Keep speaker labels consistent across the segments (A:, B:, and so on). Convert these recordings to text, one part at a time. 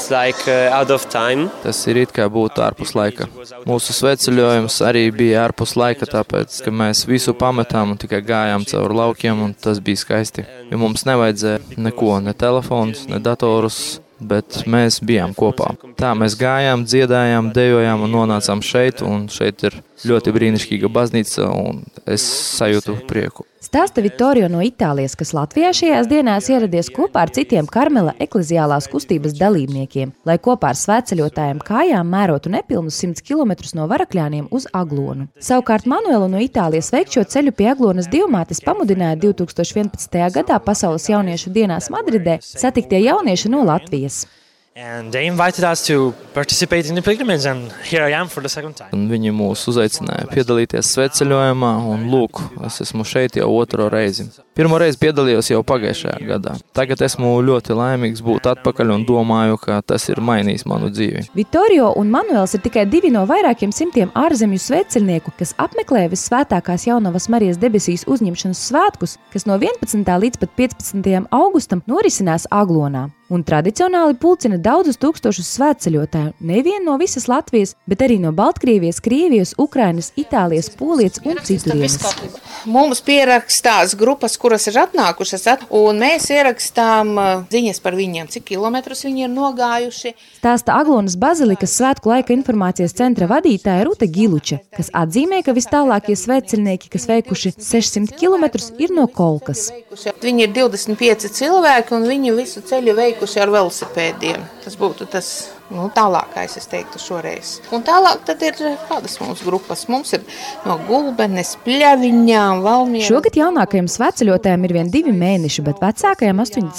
A: it's like out of time.
B: Tas ir it kā būtu ārpus laika. Mūsu sveceļojums arī bija ārpus laika, tāpēc, ka mēs visu pametām un tikai gājām cauri laukiem, un tas bija skaisti. Jo mums nevajadzēja neko, ne telefonus, ne datorus, bet mēs bijām kopā. Tā mēs gājām, dziedājām, dejojām un nonācām šeit, un šeit ir ļoti brīnišķīga baznīca, un es sajūtu prieku.
C: Stāsta Vittorio no Itālijas, kas Latvijā šajās dienās ieradies kopā ar citiem Karmela ekleziālās kustības dalībniekiem, lai kopā ar svētceļotājiem kājām mērotu nepilnus 100 kilometrus no Varakļāniem uz Aglonu. Savukārt Manuelu no Itālijas veikt šo ceļu pie Aglonas Dievmātes pamudināja 2011. gadā Pasaules jauniešu dienās Madridē satiktie jaunieši no Latvijas.
D: And they invited us to participate in the pilgrimage, and here I am for the second time.
B: Un viņi mūs uzaicināja piedalīties svētceļojumā, un lūk, es esmu šeit jau otro reizi. Pirmo reizi piedalījos jau pagājušajā gadā. Tagad esmu ļoti laimīgs būt atpakaļ un domāju, ka tas ir mainījis manu dzīvi.
C: Vittorio un Manuels ir tikai 2 no vairākiem simtiem ārzemju svētceļnieku, kas apmeklē Visvētākās Jaunavas Marijas debesīs uzņemšanas svētkus, kas no 11. līdz pat 15. augustam norisinās Aglonā. Un tradicionāli pulcina daudzus tūkstošus svētceļotāju, nevien no visas Latvijas, bet arī no Baltkrievijas, Krievijas, Ukrainas, Itālijas, Polijas un citurienes.
E: Mums pierakstās grupas, kuras ir atnākušas, un mēs ierakstām ziņas par viņiem, cik kilometrus viņi ir nogājuši.
C: Stāsta Aglonas bazilikas svētku laika informācijas centra vadītāja Ruta Giluče, kas atzīmē, ka vistālākie svētceļnieki, kas veikuši 600 kilometrus, ir no Kolkas.
E: Viņi ir 25 cilvēki, un viņi visu ceļu veikuši ar velosipēdiem. Tas būtu tas tālākais, es teiktu, šoreiz. Un tālāk tad ir kādas mums grupas. Mums ir no Gulbenes, Pļaviņām, Valmieras.
C: Šogad jaunākajiem svētceļotājiem ir vien 2 mēneši, bet vecākajiem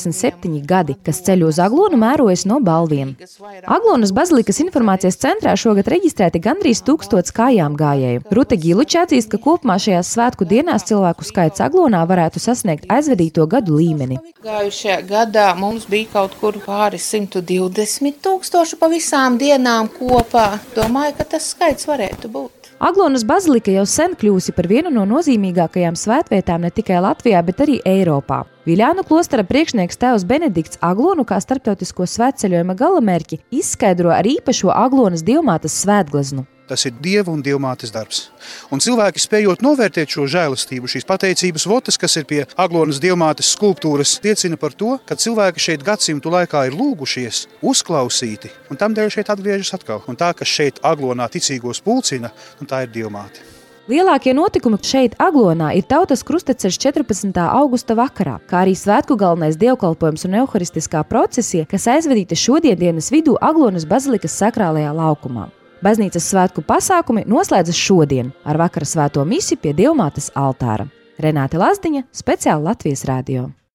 C: 87 gadi, kas ceļu uz Aglonu mērojas no Balviem. Aglonas bazilikas informācijas centrā šogad reģistrēti gandrīz 1000 kājām gājēju. Ruta Giluče atzīst, ka kopumā šajās svētku dienās cilvēku skaits Aglonā varētu sasniegt aizvadīto gadu līmeni.
E: Gājušajā gadā mums bija kaut kur pāri 120 000 pa visām dienām kopā. Domāju, ka tas skaits varētu būt.
C: Aglonas bazilika jau sen kļūsi par vienu no nozīmīgākajām svētvietām ne tikai Latvijā, bet arī Eiropā. Viļānu klostera priekšnieks tēvs Benedikts Aglonu kā starptautisko svētceļojuma galamērķi izskaidro ar īpašo Aglonas Dievmātes svētgleznu.
F: Tas ir Dieva un Dievmātes darbs. Un cilvēki spējot novērtēt šo žēlastību, šīs pateicības votas, kas ir pie Aglonas Dievmātes skulptūras, liecina par to, ka cilvēki šeit gadsimtu laikā ir lūgušies, uzklausīti, un tamdēļ šeit atgriežas atkal. Un tā, kas šeit Aglonā ticīgos pulcina, tā ir Dievmāte.
C: Lielākie notikumi šeit Aglonā ir Tautas krusteceļš 14. augusta vakarā, kā arī svētku galvenais dievkalpojums un euharistiskā procesija, kas aizvadīta šodiendienas vidū Aglonas bazilikas sakrālajā laukumā. Baznīcas svētku pasākumi noslēdzas šodien ar vakara svēto misi pie Dievmātes altāra. Renāte Lazdiņa, speciāli Latvijas radio.